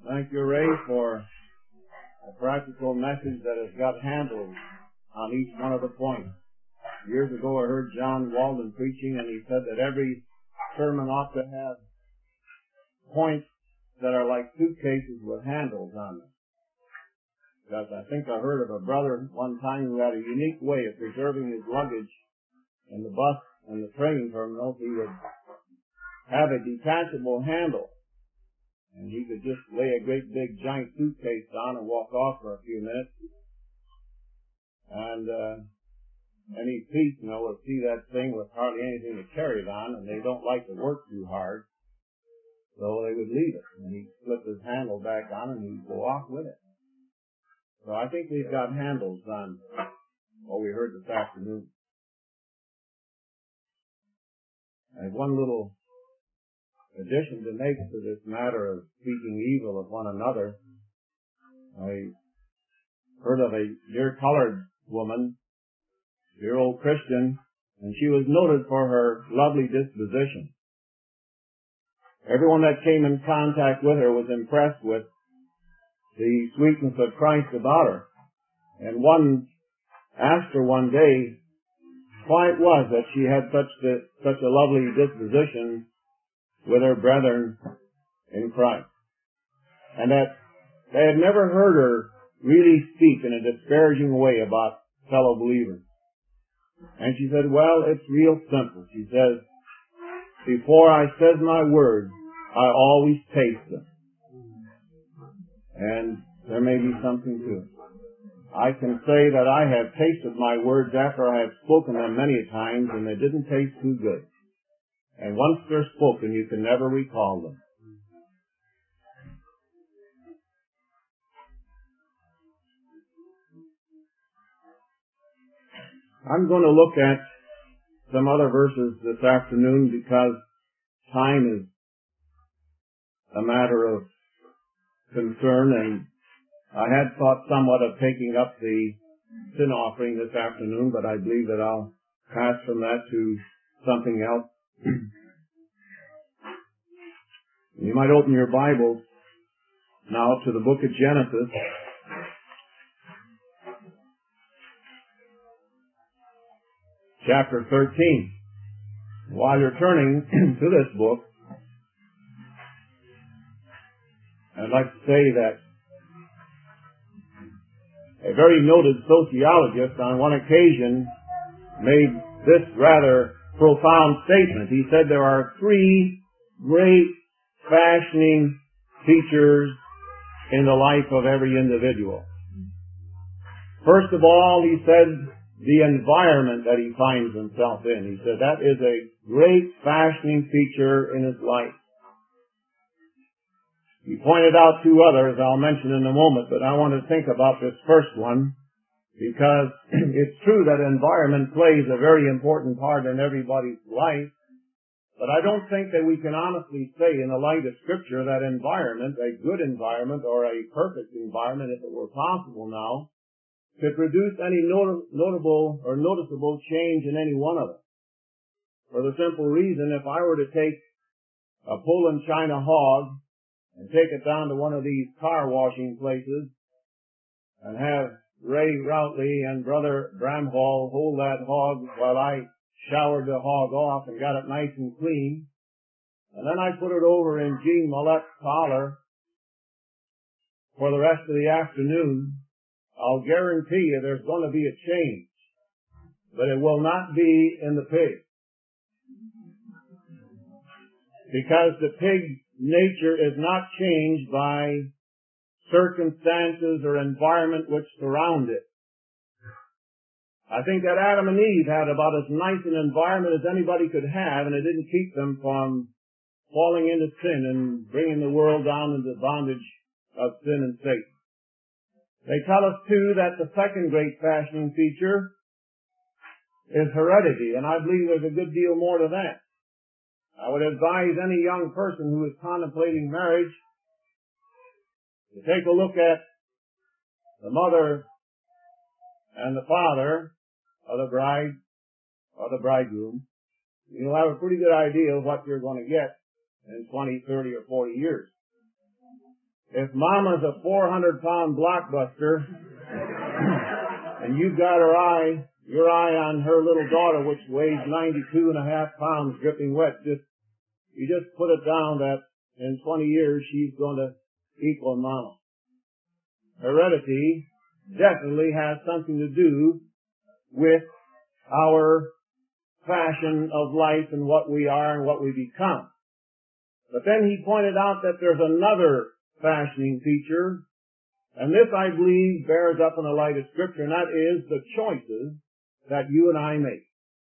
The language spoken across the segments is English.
Thank you, Ray, for a practical message that has got handles on each one of the points. Years ago I heard John Walden preaching, and he said that every sermon ought to have points that are like suitcases with handles on them. Because I think I heard of a brother one time who had a unique way of preserving his luggage in the bus and the train terminals. He would have a detachable handle, and he could just lay a great big giant suitcase down and walk off for a few minutes. And any thief, will see that thing with hardly anything to carry it on, and they don't like to work too hard, so they would leave it. And he'd slip his handle back on, and he'd go off with it. So I think we've got handles on what we heard this afternoon. I have one little addition to make to this matter of speaking evil of one another. I heard of a dear colored woman, dear old Christian, and she was noted for her lovely disposition. Everyone that came in contact with her was impressed with the sweetness of Christ about her. And one asked her one day why it was that she had such a lovely disposition with her brethren in Christ, and that they had never heard her really speak in a disparaging way about fellow believers. And she said, well, it's real simple. She says, before I says my words, I always taste them. And there may be something to it. I can say that I have tasted my words after I have spoken them many times, and they didn't taste too good. And once they're spoken, you can never recall them. I'm going to look at some other verses this afternoon because time is a matter of concern, and I had thought somewhat of taking up the sin offering this afternoon, but I believe that I'll pass from that to something else. You might open your Bibles now to the book of Genesis. Chapter 13. While you're turning to this book, I'd like to say that a very noted sociologist on one occasion made this rather profound statement. He said there are three great fashioning features in the life of every individual. First of all, he said, the environment that he finds himself in. He said that is a great fashioning feature in his life. He pointed out two others I'll mention in a moment, but I want to think about this first one because it's true that environment plays a very important part in everybody's life, but I don't think that we can honestly say in the light of Scripture that environment, a good environment or a perfect environment, if it were possible now, could produce any notable or noticeable change in any one of us. For the simple reason, if I were to take a Poland China hog and take it down to one of these car washing places and have Ray Routley and Brother Bramhall hold that hog while I showered the hog off and got it nice and clean, and then I put it over in Jean Millette's parlor for the rest of the afternoon, I'll guarantee you there's going to be a change, but it will not be in the pig. Because the pig's nature is not changed by circumstances or environment which surround it. I think that Adam and Eve had about as nice an environment as anybody could have, and it didn't keep them from falling into sin and bringing the world down into the bondage of sin and Satan. They tell us, too, that the second great fashioning feature is heredity, and I believe there's a good deal more to that. I would advise any young person who is contemplating marriage to take a look at the mother and the father of the bride or the bridegroom. You'll have a pretty good idea of what you're going to get in 20, 30, or 40 years. If Mama's a 400-pound blockbuster, and you've got your eye on her little daughter, which weighs 92.5 pounds, dripping wet, you just put it down that in 20 years she's going to equal Mama. Heredity definitely has something to do with our fashion of life and what we are and what we become. But then he pointed out that there's another fashioning feature, and this, I believe, bears up in the light of Scripture, and that is the choices that you and I make.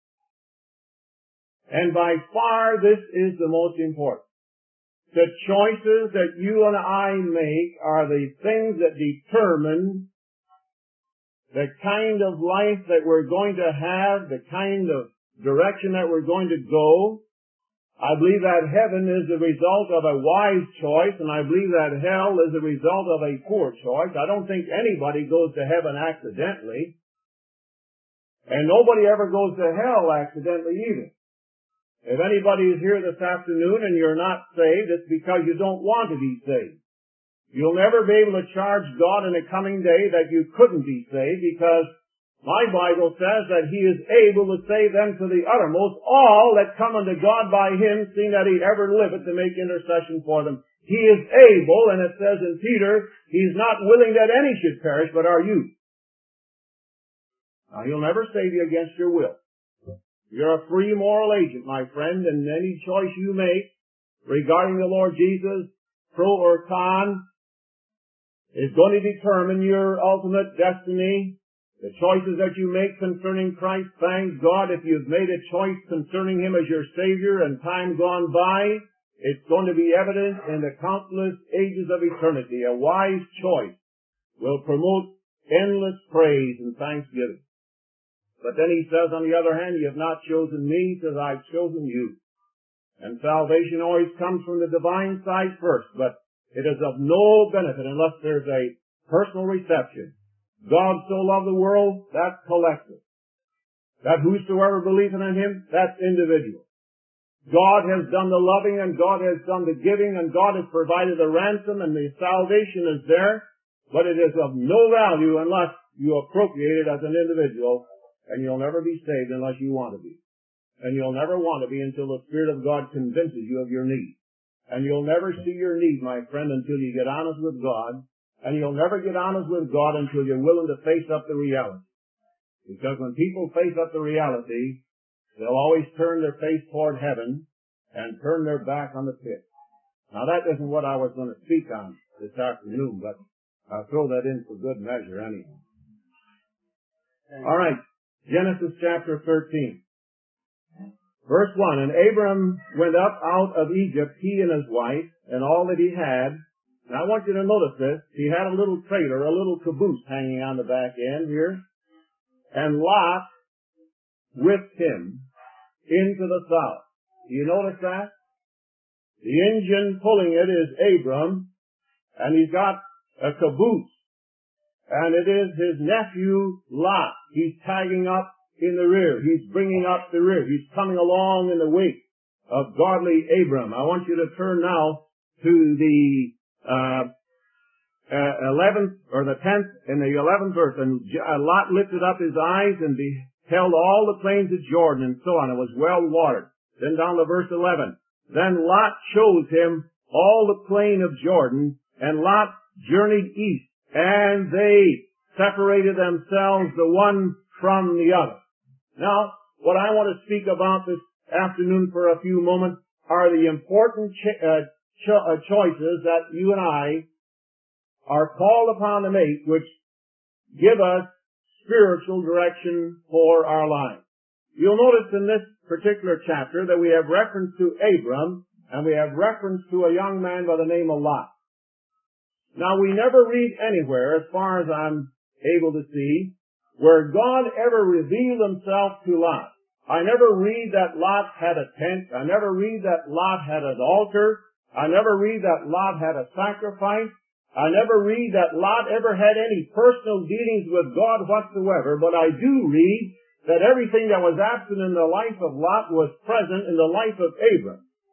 And by far, this is the most important. The choices that you and I make are the things that determine the kind of life that we're going to have, the kind of direction that we're going to go. I believe that heaven is the result of a wise choice, and I believe that hell is the result of a poor choice. I don't think anybody goes to heaven accidentally, and nobody ever goes to hell accidentally either. If anybody is here this afternoon and you're not saved, it's because you don't want to be saved. You'll never be able to charge God in a coming day that you couldn't be saved, because my Bible says that He is able to save them to the uttermost, all that come unto God by Him, seeing that He ever liveth to make intercession for them. He is able, and it says in Peter, He's not willing that any should perish, but are you. Now, He'll never save you against your will. You're a free moral agent, my friend, and any choice you make regarding the Lord Jesus, pro or con, is going to determine your ultimate destiny. The choices that you make concerning Christ, thank God, if you've made a choice concerning Him as your Savior and time gone by, it's going to be evident in the countless ages of eternity. A wise choice will promote endless praise and thanksgiving. But then He says, on the other hand, you have not chosen me, He says, I've chosen you. And salvation always comes from the divine side first, but it is of no benefit unless there's a personal reception. God so loved the world, that's collective. That whosoever believeth in Him, that's individual. God has done the loving, and God has done the giving, and God has provided the ransom, and the salvation is there, but it is of no value unless you appropriate it as an individual, and you'll never be saved unless you want to be. And you'll never want to be until the Spirit of God convinces you of your need. And you'll never see your need, my friend, until you get honest with God. And you'll never get honest with God until you're willing to face up the reality. Because when people face up the reality, they'll always turn their face toward heaven and turn their back on the pit. Now that isn't what I was going to speak on this afternoon, but I'll throw that in for good measure anyhow. All right, Genesis chapter 13. Verse 1, and Abram went up out of Egypt, he and his wife, and all that he had. Now I want you to notice this. He had a little trailer, a little caboose hanging on the back end here. And Lot with him into the south. Do you notice that? The engine pulling it is Abram, and he's got a caboose. And it is his nephew Lot. He's tagging up in the rear. He's bringing up the rear. He's coming along in the wake of godly Abram. I want you to turn now to the 11th or the 10th and the 11th verse. And Lot lifted up his eyes and beheld all the plains of Jordan and so on. It was well watered. Then down to verse 11. Then Lot chose him all the plain of Jordan, and Lot journeyed east, and they separated themselves the one from the other. Now, what I want to speak about this afternoon for a few moments are the important choices that you and I are called upon to make, which give us spiritual direction for our lives. You'll notice in this particular chapter that we have reference to Abram, and we have reference to a young man by the name of Lot. Now, we never read anywhere, as far as I'm able to see, where God ever revealed Himself to Lot. I never read that Lot had a tent. I never read that Lot had an altar. I never read that Lot had a sacrifice. I never read that Lot ever had any personal dealings with God whatsoever, but I do read that everything that was absent in the life of Lot was present in the life of Abram.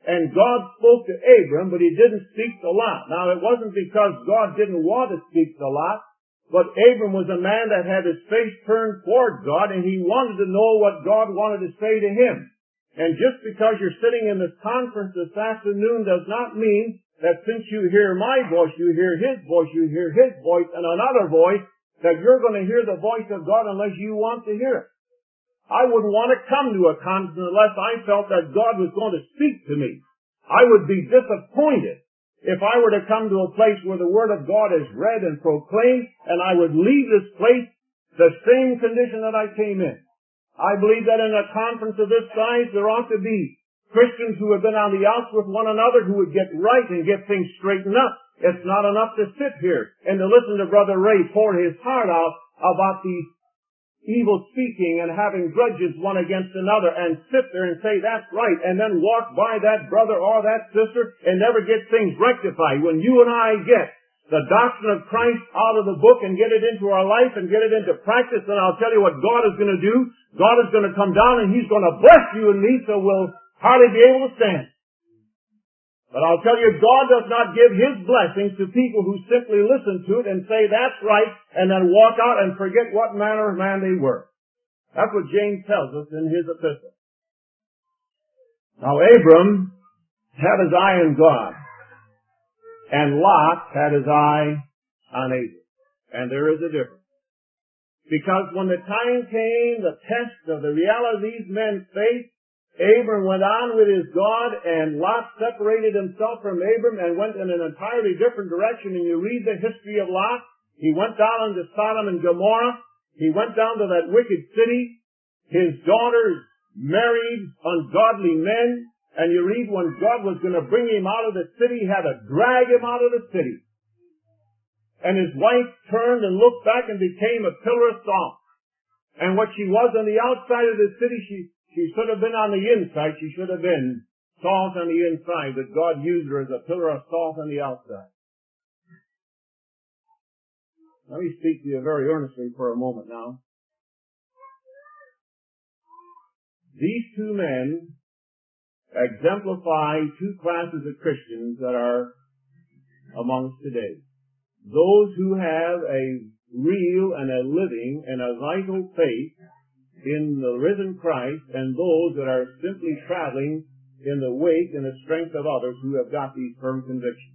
And God spoke to Abram, but he didn't speak to Lot. Now, it wasn't because God didn't want to speak to Lot, but Abram was a man that had his face turned toward God, and he wanted to know what God wanted to say to him. And just because you're sitting in this conference this afternoon does not mean that since you hear my voice, you hear his voice, you hear his voice, and another voice, that you're going to hear the voice of God unless you want to hear it. I wouldn't want to come to a conference unless I felt that God was going to speak to me. I would be disappointed if I were to come to a place where the Word of God is read and proclaimed, and I would leave this place the same condition that I came in. I believe that in a conference of this size, there ought to be Christians who have been on the outs with one another who would get right and get things straightened up. It's not enough to sit here and to listen to Brother Ray pour his heart out about these evil speaking and having grudges one against another and sit there and say that's right and then walk by that brother or that sister and never get things rectified. When you and I get the doctrine of Christ out of the book and get it into our life and get it into practice, then I'll tell you what God is going to do. God is going to come down and He's going to bless you and me so we'll hardly be able to stand. But I'll tell you, God does not give His blessings to people who simply listen to it and say, that's right, and then walk out and forget what manner of man they were. That's what James tells us in his epistle. Now, Abram had his eye on God, and Lot had his eye on Abram. And there is a difference. Because when the time came, the test of the reality of these men's faith, Abram went on with his God, and Lot separated himself from Abram and went in an entirely different direction. And you read the history of Lot. He went down into Sodom and Gomorrah. He went down to that wicked city. His daughters married ungodly men. And you read when God was going to bring him out of the city, he had to drag him out of the city. And his wife turned and looked back and became a pillar of salt. And what she was on the outside of the city, she should have been on the inside. She should have been salt on the inside, but God used her as a pillar of salt on the outside. Let me speak to you very earnestly for a moment now. These two men exemplify two classes of Christians that are among us today. Those who have a real and a living and a vital faith in the risen Christ, and those that are simply traveling in the wake and the strength of others who have got these firm convictions.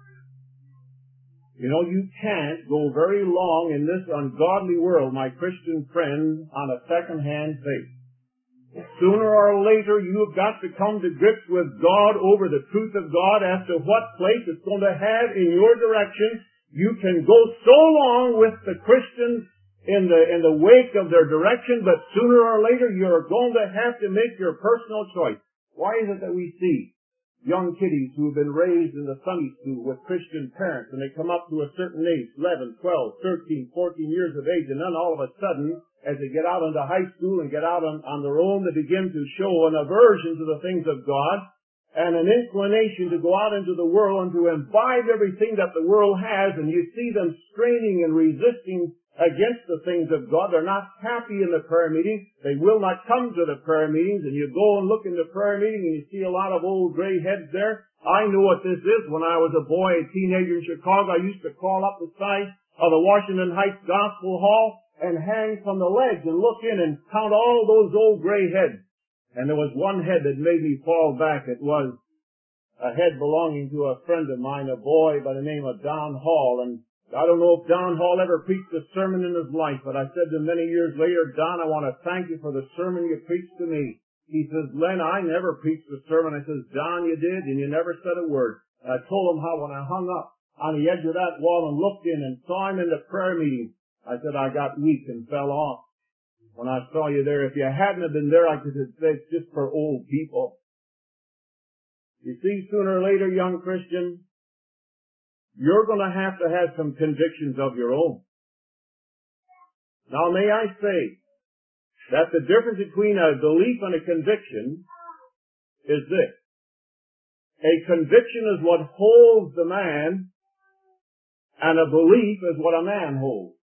You know, you can't go very long in this ungodly world, my Christian friend, on a second-hand faith. Sooner or later, you have got to come to grips with God over the truth of God as to what place it's going to have in your direction. You can go so long with the Christians in the wake of their direction, but sooner or later you're going to have to make your personal choice. Why is it that we see young kiddies who have been raised in the Sunday school with Christian parents, and they come up to a certain age, 11, 12, 13, 14 years of age, and then all of a sudden, as they get out into high school and get out on their own, they begin to show an aversion to the things of God and an inclination to go out into the world and to imbibe everything that the world has, and you see them straining and resisting against the things of God. They're not happy in the prayer meeting. They will not come to the prayer meetings. And you go and look in the prayer meeting and you see a lot of old gray heads there. I know what this is. When I was a boy, a teenager in Chicago, I used to crawl up the side of the Washington Heights Gospel Hall and hang from the ledge and look in and count all those old gray heads. And there was one head that made me fall back. It was a head belonging to a friend of mine, a boy by the name of Don Hall. And I don't know if Don Hall ever preached a sermon in his life, but I said to him many years later, Don, I want to thank you for the sermon you preached to me. He says, Len, I never preached a sermon. I says, Don, you did, and you never said a word. And I told him how when I hung up on the edge of that wall and looked in and saw him in the prayer meeting, I said, I got weak and fell off. When I saw you there, if you hadn't have been there, I could have said, it's just for old people. You see, sooner or later, young Christian, you're going to have some convictions of your own. Now, may I say that the difference between a belief and a conviction is this. A conviction is what holds the man, and a belief is what a man holds.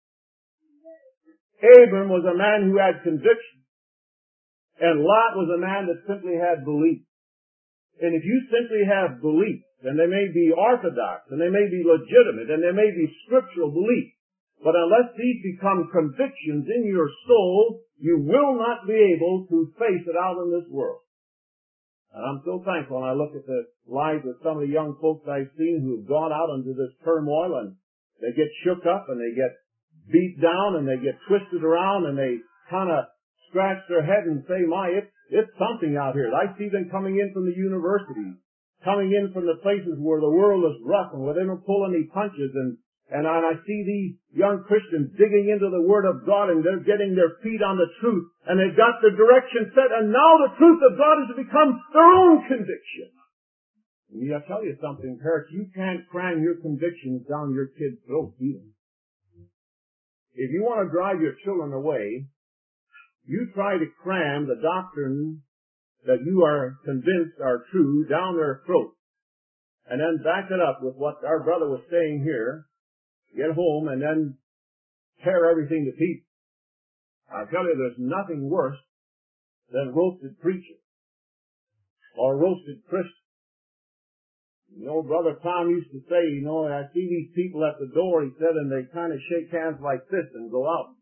Abram was a man who had conviction, and Lot was a man that simply had belief. And if you simply have beliefs, and they may be orthodox, and they may be legitimate, and they may be scriptural beliefs, but unless these become convictions in your soul, you will not be able to face it out in this world. And I'm so thankful when I look at the lives of some of the young folks I've seen who have gone out into this turmoil, and they get shook up, and they get beat down, and they get twisted around, and they kind of scratch their head and say, my, it's something out here. I see them coming in from the universities, coming in from the places where the world is rough and where they don't pull any punches, and I see these young Christians digging into the Word of God, and they're getting their feet on the truth, and they've got the direction set, and now the truth of God has become their own conviction. And I'll tell you something, parents, you can't cram your convictions down your kids' throats either. If you want to drive your children away, you try to cram the doctrine that you are convinced are true down their throats, and then back it up with what our brother was saying here, get home, and then tear everything to pieces. I tell you, there's nothing worse than roasted preachers or roasted Christians. You know, Brother Tom used to say, you know, I see these people at the door, he said, and they kind of shake hands like this and go out.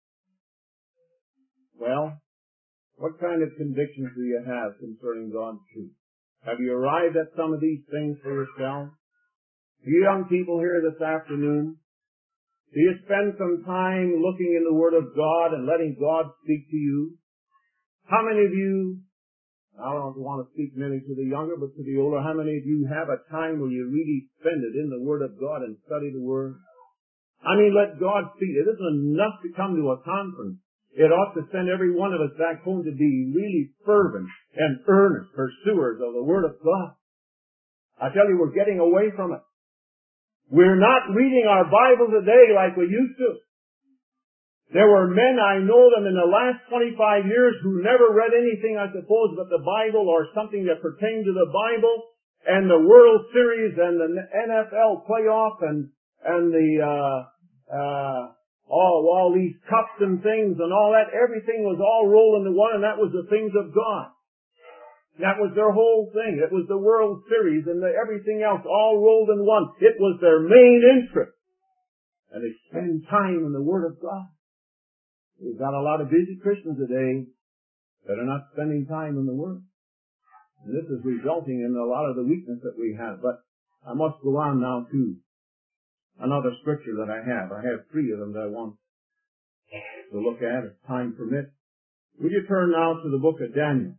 Well, what kind of convictions do you have concerning God's truth? Have you arrived at some of these things for yourself? You young people here this afternoon, do you spend some time looking in the Word of God and letting God speak to you? How many of you, I don't want to speak merely to the younger, but to the older, how many of you have a time where you really spend it in the Word of God and study the Word? I mean, let God speak. It isn't enough to come to a conference. It ought to send every one of us back home to be really fervent and earnest pursuers of the Word of God. I tell you, we're getting away from it. We're not reading our Bible today like we used to. There were men, I know them in the last 25 years, who never read anything, I suppose, but the Bible or something that pertained to the Bible, and the World Series and the NFL playoff and all these cups and things and all that. Everything was all rolled into one, and that was the things of God. That was their whole thing. It was the World Series and everything else all rolled in one. It was their main interest. And they spend time in the Word of God. We've got a lot of busy Christians today that are not spending time in the Word. And this is resulting in a lot of the weakness that we have. But I must go on now to another scripture that I have. I have 3 of them that I want to look at if time permits. Would you turn now to the book of Daniel?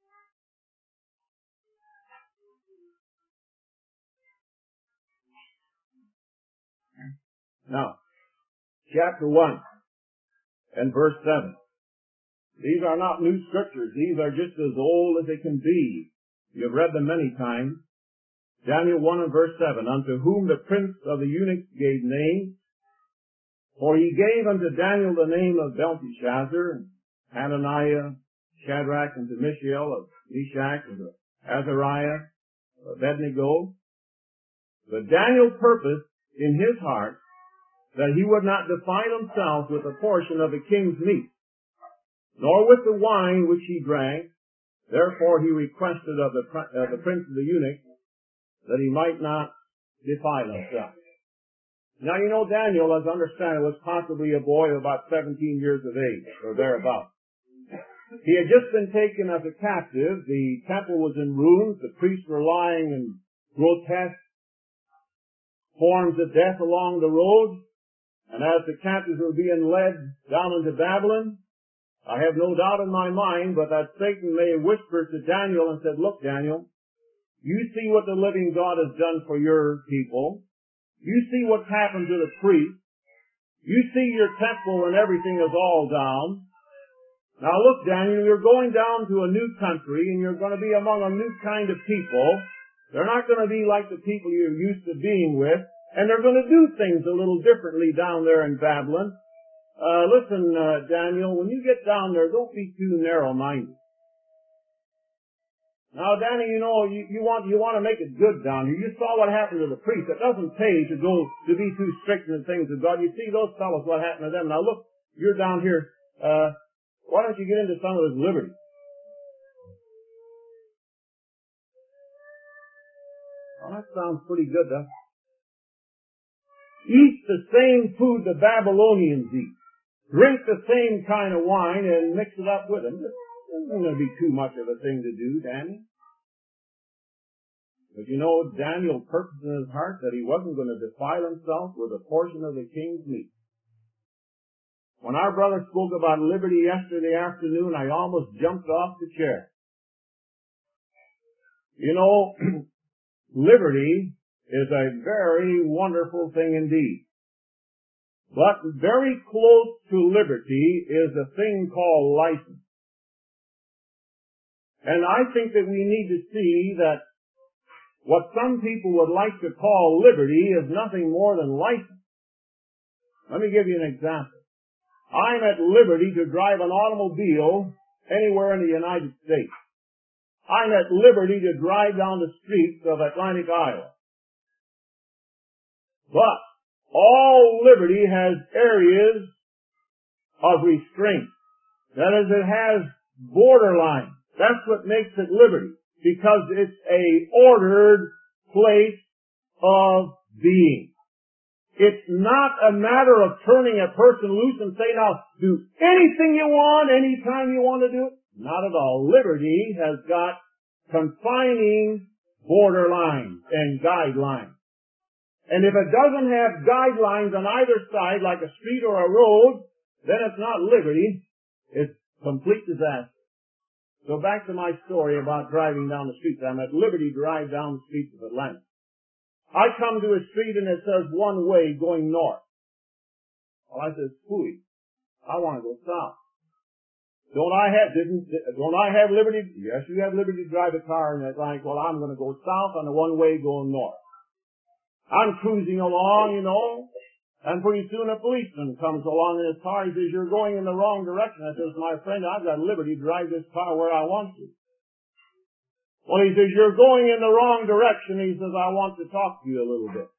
Now, chapter 1 and verse 7. These are not new scriptures. These are just as old as they can be. You've read them many times. Daniel 1 and verse 7. Unto whom the prince of the eunuchs gave names, for he gave unto Daniel the name of Belteshazzar, Hananiah, Shadrach, and to Mishael of Meshach, and to Azariah, of Abednego. But Daniel purposed in his heart that he would not defile himself with a portion of the king's meat, nor with the wine which he drank. Therefore he requested of the prince of the eunuchs that he might not defile himself. Now, you know, Daniel, as I understand it, was possibly a boy of about 17 years of age, or thereabouts. He had just been taken as a captive. The temple was in ruins. The priests were lying in grotesque forms of death along the road. And as the captives were being led down into Babylon, I have no doubt in my mind, but that Satan may have whispered to Daniel and said, look, Daniel, you see what the living God has done for your people. You see what's happened to the priests. You see your temple and everything is all down. Now look, Daniel, you're going down to a new country and you're going to be among a new kind of people. They're not going to be like the people you're used to being with. And they're going to do things a little differently down there in Babylon. Listen, Daniel, when you get down there, don't be too narrow-minded. Now, Danny, you know, you want to make it good down here. You saw what happened to the priests. It doesn't pay to be too strict in the things of God. You see those fellows, what happened to them. Now look, you're down here. Why don't you get into some of this liberty? Well, that sounds pretty good, doesn't it? Eat the same food the Babylonians eat. Drink the same kind of wine and mix it up with them. This isn't going to be too much of a thing to do, Daniel. But you know, Daniel purposed in his heart that he wasn't going to defile himself with a portion of the king's meat. When our brother spoke about liberty yesterday afternoon, I almost jumped off the chair. You know, liberty is a very wonderful thing indeed. But very close to liberty is a thing called license. And I think that we need to see that what some people would like to call liberty is nothing more than license. Let me give you an example. I'm at liberty to drive an automobile anywhere in the United States. I'm at liberty to drive down the streets of Atlantic, Iowa. But all liberty has areas of restraint. That is, it has borderlines. That's what makes it liberty, because it's a ordered place of being. It's not a matter of turning a person loose and saying, now, do anything you want, anytime you want to do it. Not at all. Liberty has got confining borderlines and guidelines. And if it doesn't have guidelines on either side, like a street or a road, then it's not liberty. It's complete disaster. So back to my story about driving down the streets. I'm at liberty to drive down the streets of Atlanta. I come to a street and it says one way going north. Well, I said, phooey, I want to go south. Don't I have liberty? Yes, you have liberty to drive a car, and it's like, well, I'm going to go south on the one way going north. I'm cruising along, you know, and pretty soon a policeman comes along in his car. He says, you're going in the wrong direction. I says, my friend, I've got liberty to drive this car where I want to. Well, he says, you're going in the wrong direction. He says, I want to talk to you a little bit.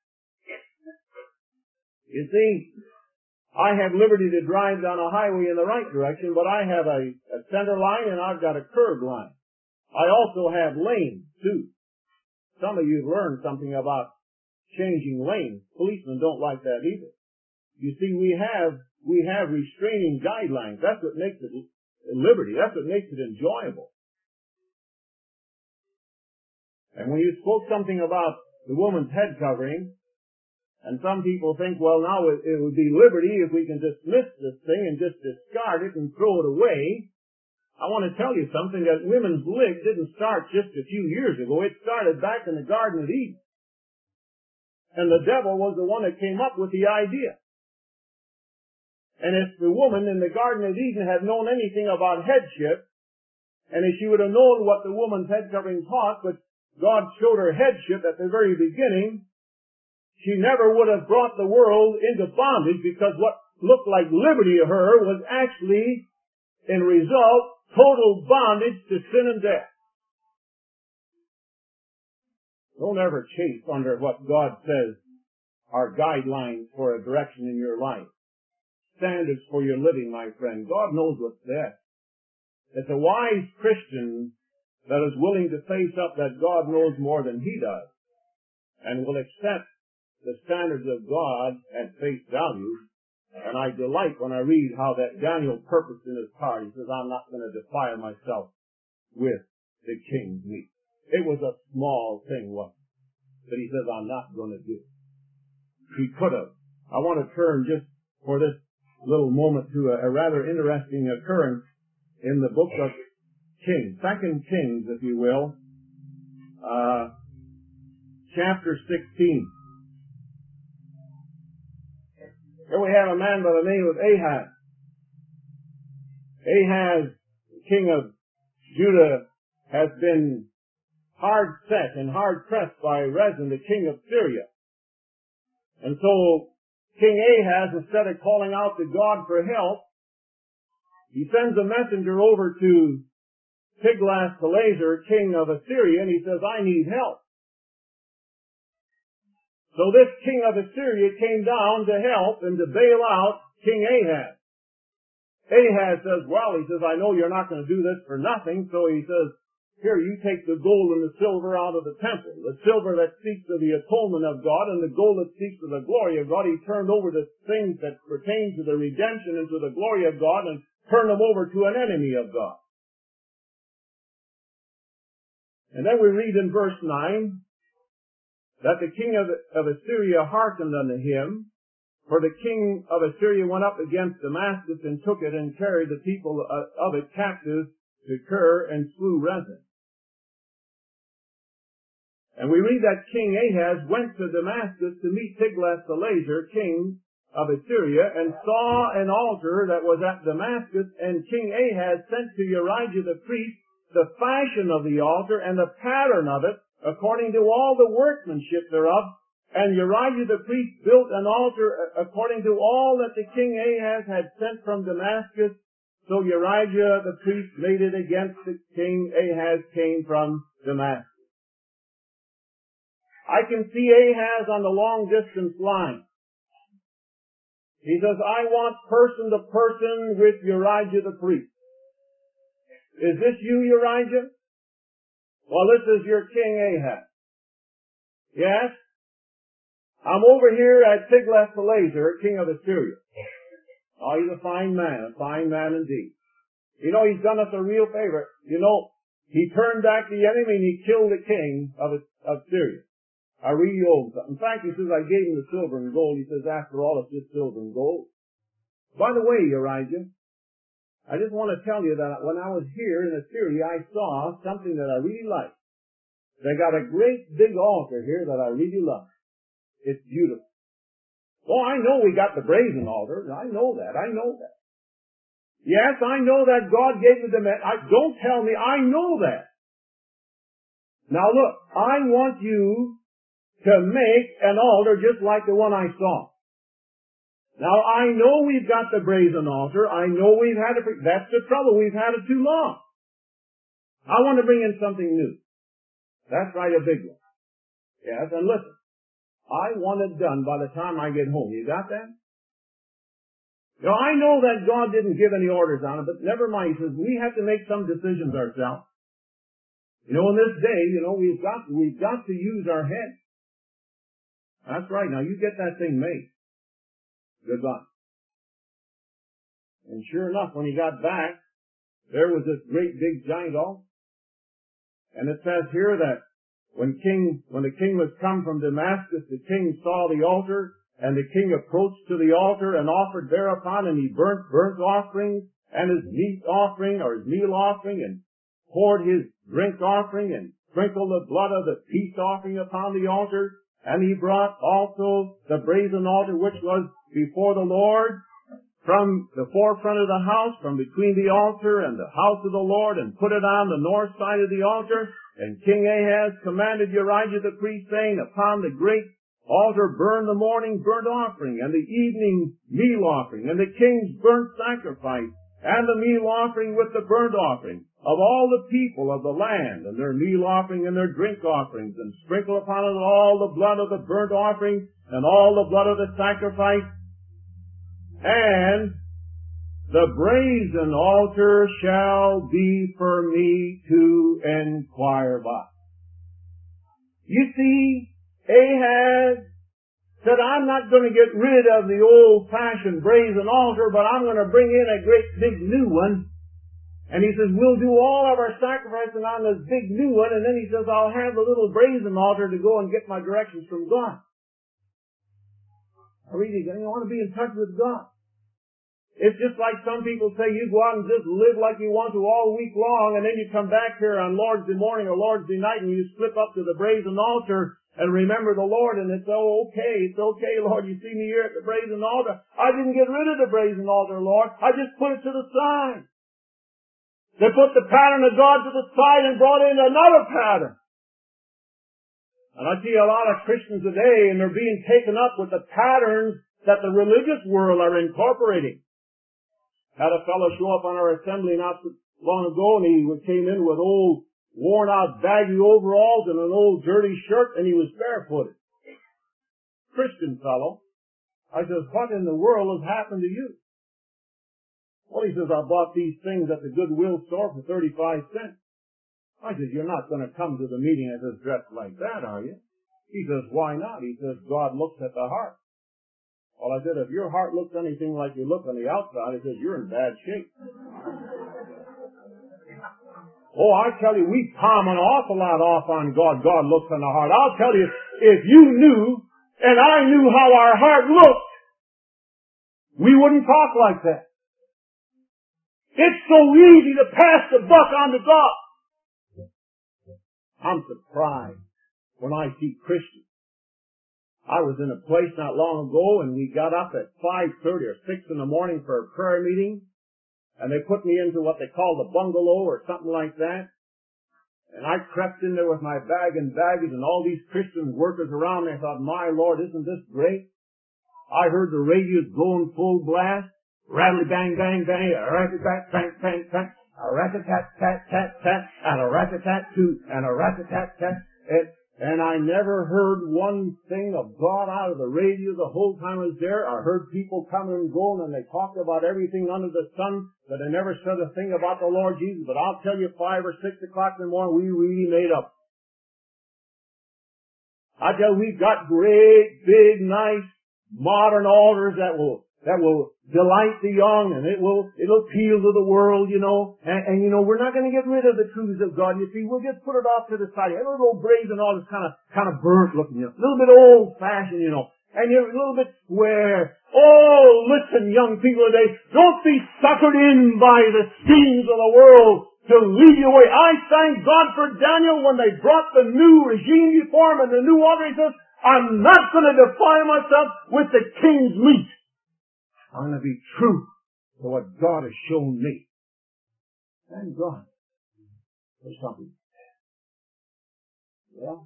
You see, I have liberty to drive down a highway in the right direction, but I have a center line and I've got a curb line. I also have lanes, too. Some of you have learned something about changing lanes. Policemen don't like that either. You see, we have restraining guidelines. That's what makes it liberty. That's what makes it enjoyable. And when you spoke something about the woman's head covering, and some people think, well, now it would be liberty if we can dismiss this thing and just discard it and throw it away. I want to tell you something, that women's lig didn't start just a few years ago. It started back in the Garden of Eden. And the devil was the one that came up with the idea. And if the woman in the Garden of Eden had known anything about headship, and if she would have known what the woman's head covering taught, but God showed her headship at the very beginning, she never would have brought the world into bondage, because what looked like liberty to her was actually, in result, total bondage to sin and death. Don't ever chase under what God says are guidelines for a direction in your life. Standards for your living, my friend. God knows what's best. It's a wise Christian that is willing to face up that God knows more than he does, and will accept the standards of God at face value. And I delight when I read how that Daniel purposed in his heart. He says, I'm not going to defile myself with the king's meat. It was a small thing, wasn't it? But he says, I'm not going to do it. He could have. I want to turn just for this little moment to a rather interesting occurrence in the book of Kings. 2 Kings, if you will. Chapter 16. Here we have a man by the name of Ahaz. Ahaz, king of Judah, has been hard set and hard pressed by Rezin, the king of Syria. And so King Ahaz, instead of calling out to God for help, he sends a messenger over to Tiglath-Pileser, king of Assyria, and he says, I need help. So this king of Assyria came down to help and to bail out King Ahaz. Ahaz says, well, he says, I know you're not going to do this for nothing. So he says, Here, you take the gold and the silver out of the temple. The silver that speaks of the atonement of God and the gold that speaks of the glory of God. He turned over the things that pertain to the redemption and to the glory of God and turned them over to an enemy of God. And then we read in verse 9 that the king of Assyria hearkened unto him, for the king of Assyria went up against Damascus and took it and carried the people of it captive to Kir and slew Rezin. And we read that King Ahaz went to Damascus to meet Tiglath-Pileser, king of Assyria, and saw an altar that was at Damascus, and King Ahaz sent to Urijah the priest the fashion of the altar and the pattern of it, according to all the workmanship thereof. And Urijah the priest built an altar according to all that the king Ahaz had sent from Damascus. So Urijah the priest made it against the king Ahaz came from Damascus. I can see Ahaz on the long distance line. He says, I want person to person with Urijah the priest. Is this you, Urijah? Well, this is your king Ahaz. Yes? I'm over here at Tiglath-Pileser, king of Assyria. Oh, he's a fine man indeed. You know, he's done us a real favor. You know, he turned back the enemy and he killed the king of Syria. I really owe him. In fact, he says, I gave him the silver and gold. He says, after all, it's just silver and gold. By the way, Urijah, I just want to tell you that when I was here in Assyria, I saw something that I really liked. They got a great big altar here that I really love. It's beautiful. Oh, I know we got the brazen altar. I know that. Yes, I know that God gave the dimension. Don't tell me. I know that. Now look, I want you to make an altar just like the one I saw. Now, I know we've got the brazen altar. I know we've had it. That's the trouble. We've had it too long. I want to bring in something new. That's right, a big one. Yes, and listen. I want it done by the time I get home. You got that? Now, I know that God didn't give any orders on it, but never mind. He says, we have to make some decisions ourselves. You know, in this day, you know, we've got to use our head. That's right. Now, you get that thing made. Goodbye. And sure enough, when he got back, there was this great big giant altar. And it says here that when the king was come from Damascus, the king saw the altar, and the king approached to the altar and offered thereupon, and he burnt offerings and his meat offering or his meal offering, and poured his drink offering, and sprinkled the blood of the peace offering upon the altar. And he brought also the brazen altar which was before the Lord from the forefront of the house, from between the altar and the house of the Lord, and put it on the north side of the altar. And King Ahaz commanded Urijah the priest, saying, upon the great altar burn the morning burnt offering, and the evening meal offering, and the king's burnt sacrifice, and the meal offering with the burnt offering of all the people of the land, and their meal offering and their drink offerings, and sprinkle upon it all the blood of the burnt offering, and all the blood of the sacrifice. And the brazen altar shall be for me to inquire by. You see, Ahaz said, I'm not going to get rid of the old-fashioned brazen altar, but I'm going to bring in a great big new one. And he says, we'll do all of our sacrificing on this big new one, and then he says, I'll have the little brazen altar to go and get my directions from God. I really want to be in touch with God. It's just like some people say, you go out and just live like you want to all week long, and then you come back here on Lord's Day morning or Lord's Day night, and you slip up to the brazen altar and remember the Lord, and it's okay, Lord, you see me here at the brazen altar. I didn't get rid of the brazen altar, Lord. I just put it to the side. They put the pattern of God to the side and brought in another pattern. And I see a lot of Christians today, and they're being taken up with the patterns that the religious world are incorporating. Had a fellow show up on our assembly not so long ago, and he came in with old, worn-out, baggy overalls and an old dirty shirt, and he was barefooted. Christian fellow. I says, what in the world has happened to you? Well, he says, I bought these things at the Goodwill store for 35 cents. I said, you're not going to come to the meeting as is dressed like that, are you? He says, why not? He says, God looks at the heart. Well, I said, if your heart looks anything like you look on the outside, he says, you're in bad shape. Oh, I tell you, we palm an awful lot off on God. God looks on the heart. I'll tell you, if you knew, and I knew how our heart looked, we wouldn't talk like that. It's so easy to pass the buck on to God. I'm surprised when I see Christians. I was in a place not long ago, and we got up at 5:30 or 6 in the morning for a prayer meeting, and they put me into what they call the bungalow or something like that. And I crept in there with my bag and baggage, and all these Christian workers around me. I thought, my Lord, isn't this great? I heard the radios going full blast, rattly bang bang bang, a rat-a-tat bang bang bang, a rat-a-tat tat tat tat, and a rat-a-tat toot, and a rat-a-tat tat. And I never heard one thing of God out of the radio the whole time I was there. I heard people coming and going, and they talked about everything under the sun, but they never said a thing about the Lord Jesus. But I'll tell you, 5 or 6 o'clock in the morning, we really made up. I tell you, we've got great, big, nice, modern altars that will delight the young, and it'll appeal to the world, you know. And you know, we're not going to get rid of the truths of God. You see, we'll just put it off to the side. A little brazen, all this kind of burnt looking, you know, a little bit old fashioned, you know, and you're a little bit square. Oh, listen, young people today, don't be suckered in by the schemes of the world to lead you away. I thank God for Daniel when they brought the new regime before him and the new order. He says, I'm not going to defile myself with the king's meat. I'm going to be true to what God has shown me. Thank God for something. Yeah.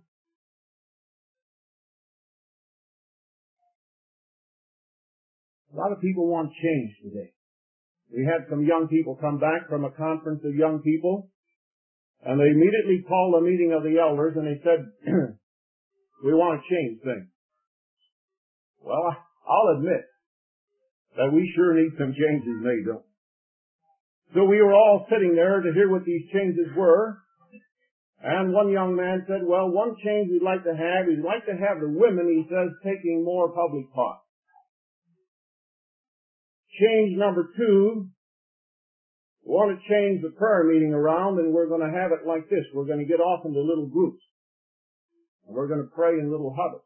A lot of people want change today. We had some young people come back from a conference of young people, and they immediately called a meeting of the elders, and they said, we want to change things. Well, I'll admit that we sure need some changes made, don't we? So we were all sitting there to hear what these changes were, and one young man said, well, one change we'd like to have the women, he says, taking more public part. Change number 2, we want to change the prayer meeting around, and we're going to have it like this. We're going to get off into little groups, and we're going to pray in little huddles.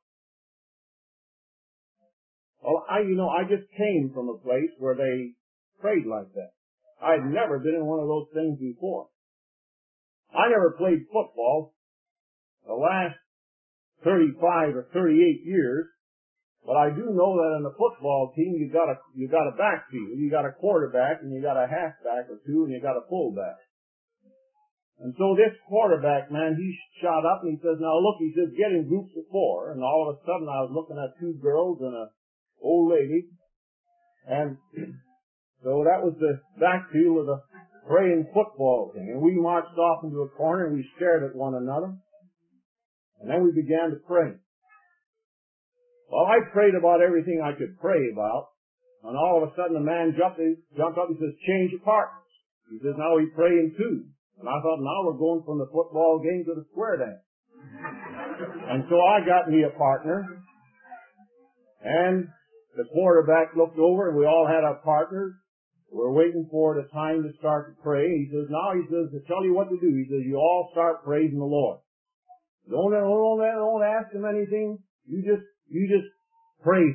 Well, I just came from a place where they prayed like that. I'd never been in one of those things before. I never played football the last 35 or 38 years, but I do know that in a football team you got a backfield, you got a quarterback, and you got a halfback or two, and you got a fullback. And so this quarterback, man, he shot up and he says, now look, he says, get in groups of 4, and all of a sudden I was looking at 2 girls and a old lady, and so that was the backfield of the praying football thing. And we marched off into a corner and we stared at one another, and then we began to pray. Well, I prayed about everything I could pray about, and all of a sudden a man jumped up and says, change your partners. He says, now we pray in 2. And I thought, now we're going from the football game to the square dance. And so I got me a partner, and the quarterback looked over, and we all had our partners. We're waiting for the time to start to pray. He says, to tell you what to do. He says, you all start praising the Lord. Don't ask him anything. You just praise.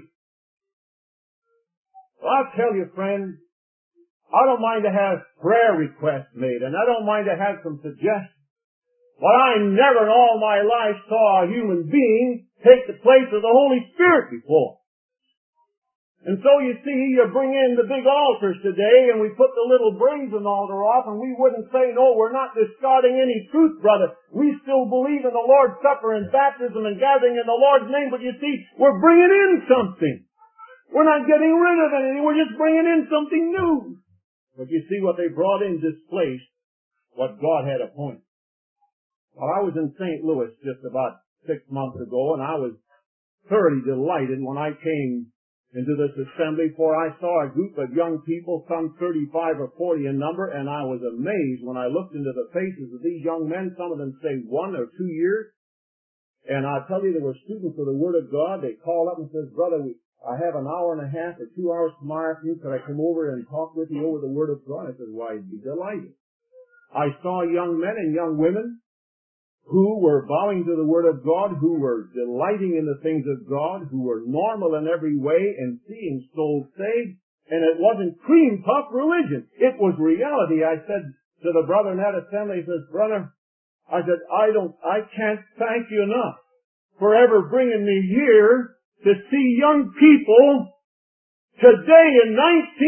Well, I'll tell you, friend, I don't mind to have prayer requests made, and I don't mind to have some suggestions. But I never in all my life saw a human being take the place of the Holy Spirit before. And so you see, you bring in the big altars today, and we put the little brazen altar off, and we wouldn't say, no, we're not discarding any truth, brother. We still believe in the Lord's Supper and baptism and gathering in the Lord's name, but you see, we're bringing in something. We're not getting rid of anything, we're just bringing in something new. But you see, what they brought in displaced what God had appointed. Well, I was in St. Louis just about 6 months ago, and I was thoroughly delighted when I came into this assembly, for I saw a group of young people, some 35 or 40 in number, and I was amazed when I looked into the faces of these young men. Some of them say 1 or 2 years. And I tell you, they were students of the Word of God. They called up and says, "Brother, I have an hour and a half or 2 hours tomorrow afternoon. Could I come over and talk with you over the Word of God?" I said, "Why, I'd be delighted." I saw young men and young women who were bowing to the Word of God, who were delighting in the things of God, who were normal in every way and seeing souls saved. And it wasn't cream puff religion. It was reality. I said to the brother in that assembly, he says, "Brother," I said, I can't thank you enough for ever bringing me here to see young people today in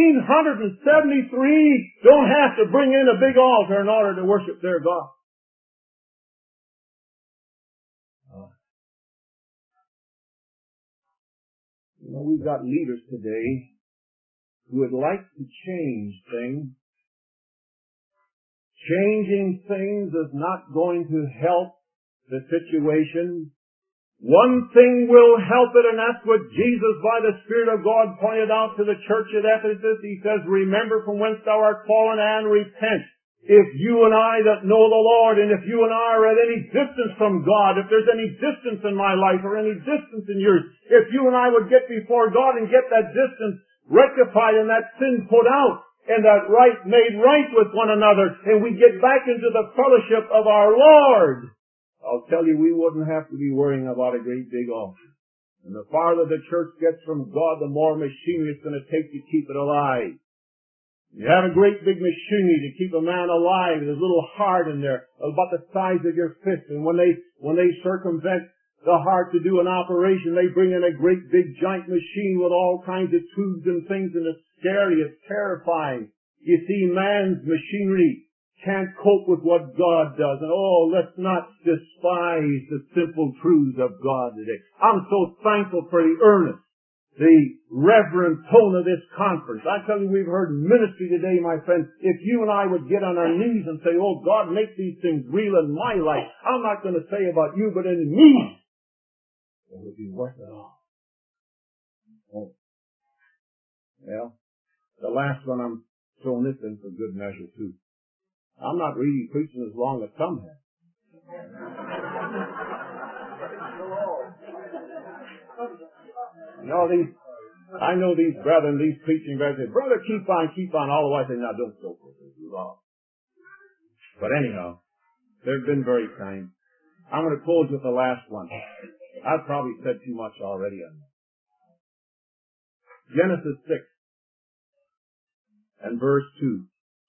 1973 don't have to bring in a big altar in order to worship their God. You know, we've got leaders today who would like to change things. Changing things is not going to help the situation. One thing will help it, and that's what Jesus, by the Spirit of God, pointed out to the church at Ephesus. He says, "Remember from whence thou art fallen, and repent." If you and I that know the Lord, and if you and I are at any distance from God, if there's any distance in my life or any distance in yours, if you and I would get before God and get that distance rectified and that sin put out, and that right made right with one another, and we get back into the fellowship of our Lord, I'll tell you, we wouldn't have to be worrying about a great big altar. And the farther the church gets from God, the more machinery it's going to take to keep it alive. You have a great big machinery to keep a man alive. There's a little heart in there, about the size of your fist. And when they circumvent the heart to do an operation, they bring in a great big giant machine with all kinds of tubes and things, and it's scary, it's terrifying. You see, man's machinery can't cope with what God does. And let's not despise the simple truths of God today. I'm so thankful for the earnest, the reverent tone of this conference. I tell you, we've heard ministry today, my friends. If you and I would get on our knees and say, "Oh God, make these things real in my life," I'm not going to say about you, but in me, it would be worth it all. Oh. Well, the last one, I'm throwing this in for good measure too. I'm not really preaching as long as some have. I know these brethren, these preaching brethren say, "Brother, keep on. All the while I say, "No, don't go for it. You lost." But anyhow, they've been very kind. I'm going to close with the last one. I've probably said too much already on that. Genesis 6 and verse 2.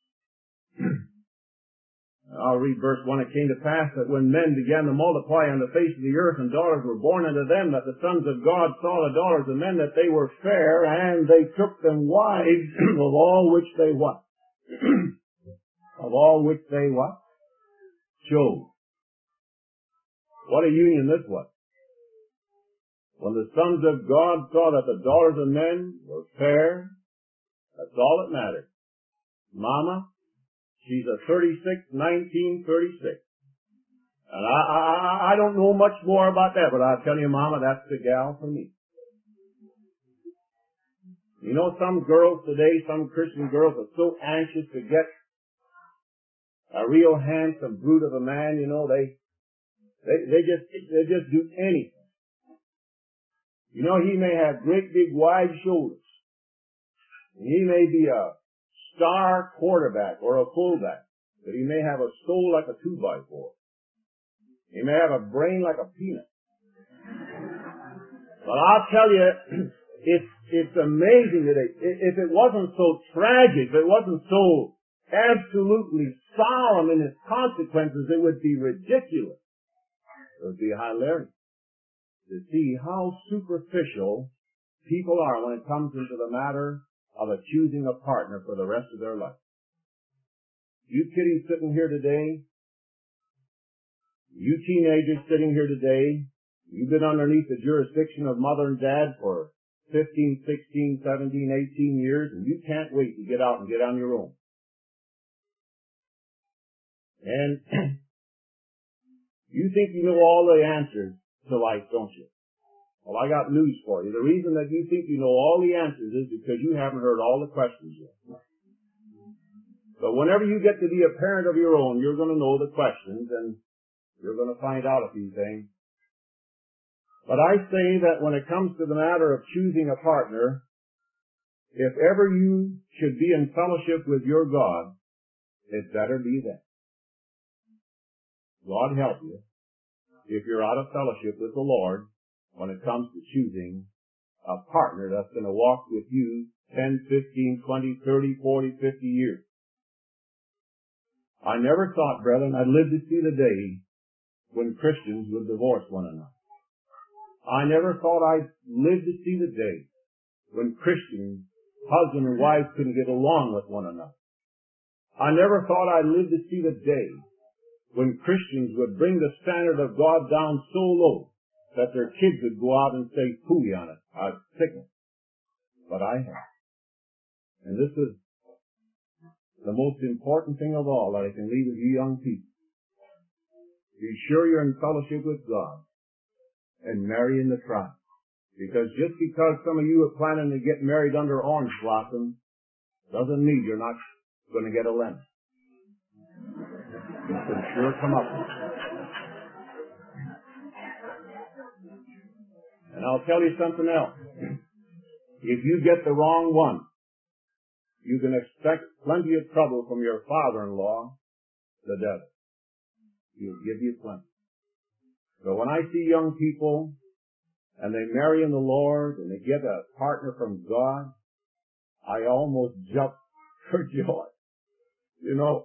I'll read verse 1. "It came to pass that when men began to multiply on the face of the earth, and daughters were born unto them, that the sons of God saw the daughters of men, that they were fair, and they took them wives, of all which they what? Of all which they what? Chose." What a union this was. When the sons of God saw that the daughters of men were fair, that's all that mattered. Mama, she's a 1936. And I don't know much more about that, but I'll tell you, Mama, that's the gal for me. You know, some girls today, some Christian girls are so anxious to get a real handsome brute of a man, you know, they just do anything. You know, he may have great big wide shoulders. He may be a star quarterback or a fullback, but he may have a soul like a 2x4. He may have a brain like a peanut. But I'll tell you, it's amazing today. If it wasn't so tragic, if it wasn't so absolutely solemn in its consequences, it would be ridiculous. It would be hilarious to see how superficial people are when it comes into the matter of choosing a partner for the rest of their life. You kiddies sitting here today, you teenagers sitting here today, you've been underneath the jurisdiction of mother and dad for 15, 16, 17, 18 years, and you can't wait to get out and get on your own. And you think you know all the answers to life, don't you? Well, I got news for you. The reason that you think you know all the answers is because you haven't heard all the questions yet. So whenever you get to be a parent of your own, you're going to know the questions and you're going to find out a few things. But I say that when it comes to the matter of choosing a partner, if ever you should be in fellowship with your God, it better be that. God help you if you're out of fellowship with the Lord when it comes to choosing a partner that's going to walk with you 10, 15, 20, 30, 40, 50 years. I never thought, brethren, I'd live to see the day when Christians would divorce one another. I never thought I'd live to see the day when Christians, husband and wife, couldn't get along with one another. I never thought I'd live to see the day when Christians would bring the standard of God down so low that their kids would go out and say "pooey" on it. I'd sicken. But I have. And this is the most important thing of all that I can leave with you young people. Be sure you're in fellowship with God and marry in the tribe. Because just because some of you are planning to get married under orange blossom doesn't mean you're not going to get a lemon. It can sure come up. And I'll tell you something else. If you get the wrong one, you can expect plenty of trouble from your father-in-law, the devil. He'll give you plenty. So when I see young people and they marry in the Lord and they get a partner from God, I almost jump for joy. You know,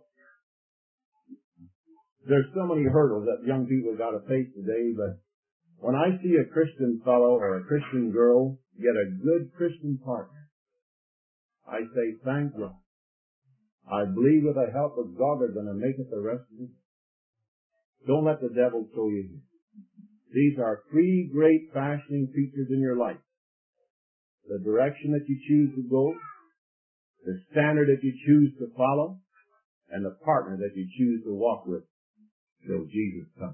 there's so many hurdles that young people got to face today, but when I see a Christian fellow or a Christian girl get a good Christian partner, I say, thank God. I believe with the help of God they're going to make it the rest of it. Don't let the devil throw you here. These are three great fashioning features in your life. The direction that you choose to go, the standard that you choose to follow, and the partner that you choose to walk with till Jesus comes.